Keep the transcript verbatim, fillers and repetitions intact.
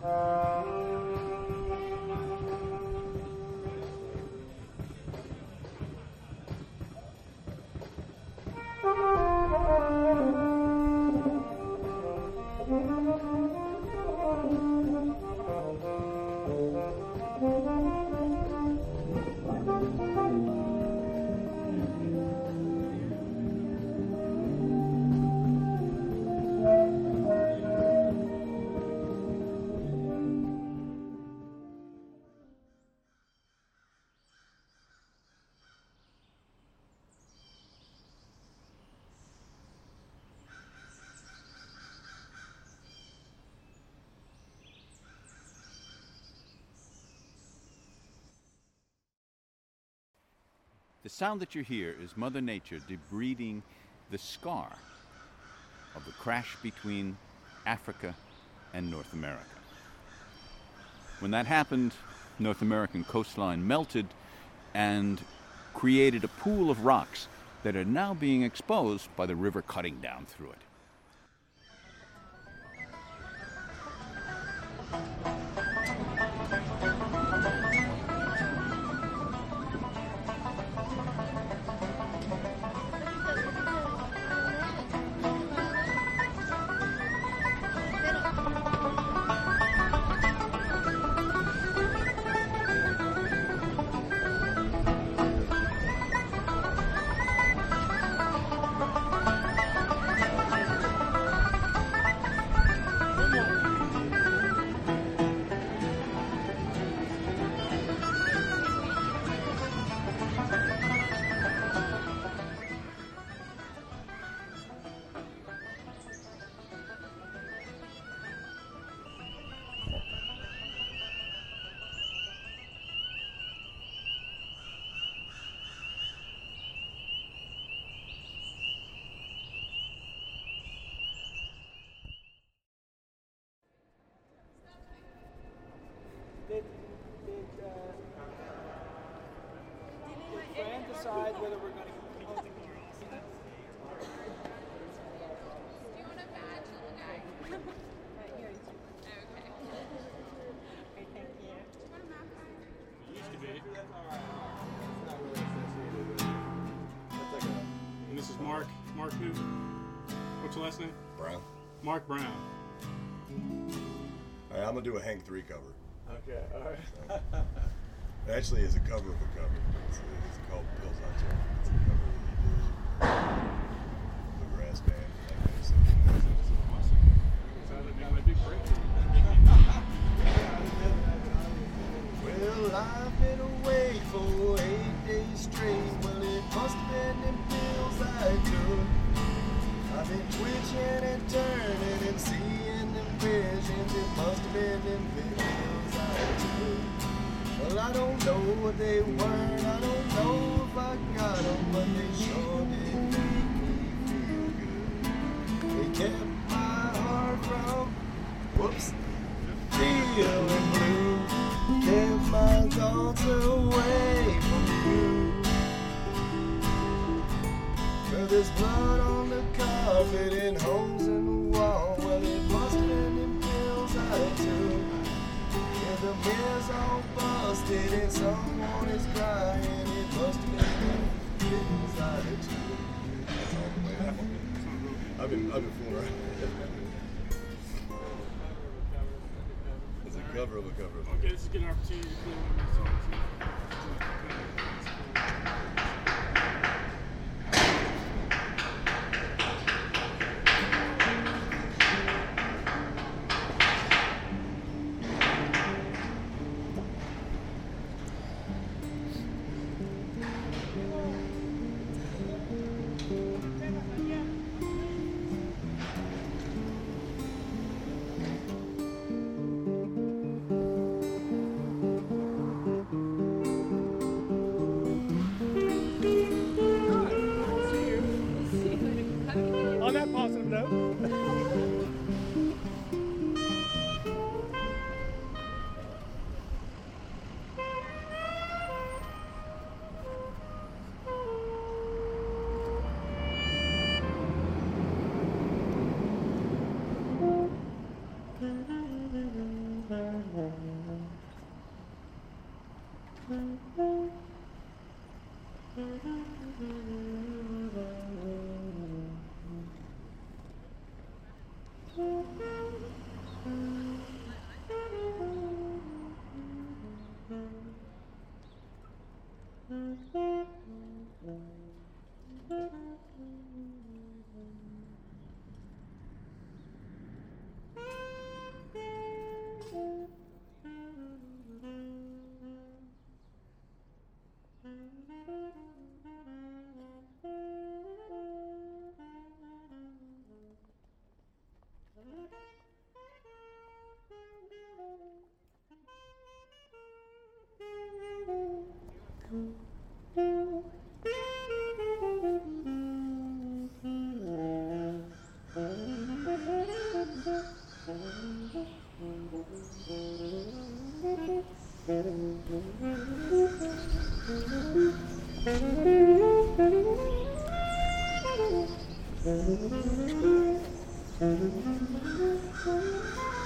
The sound that you hear is Mother Nature debriding the scar of the crash between Africa and North America. When that happened, North American coastline melted and created a pool of rocks that are now being exposed by the river cutting down through it. Did, did, uh, did Fran decide whether we're going to continue? Do you want a badge, little guy? Okay. Okay, thank you. Do you want a map card? Used to be. And this is Mark. Mark who? What's your last name? Brown. Mark Brown. All right, I'm gonna do a Hank three cover. Okay, all right. So, actually, it's a cover of a cover. It's, it's called Pills on Tour. It's a cover that he did. Bluegrass band. Well, I've been away for eight days straight. Well, it must have been them pills I took. I've been twitching and turning and seeing them visions. It must have been them pills I took. Well, I don't know what they were. I don't know if I got them, but they sure did make me feel good. They kept my heart from, whoops, feeling blue. Kept my thoughts away from you. Well, there's blood on the carpet and holes in the wall. Well, it must have been them pills I took. Yeah, the mirror's all busted and someone is crying. It must have been them pills I took. That's all the way out. I've been, I've been fooling around. It's a cover of a cover of a cover. Okay, this is a good opportunity to play one of my songs. Thank you.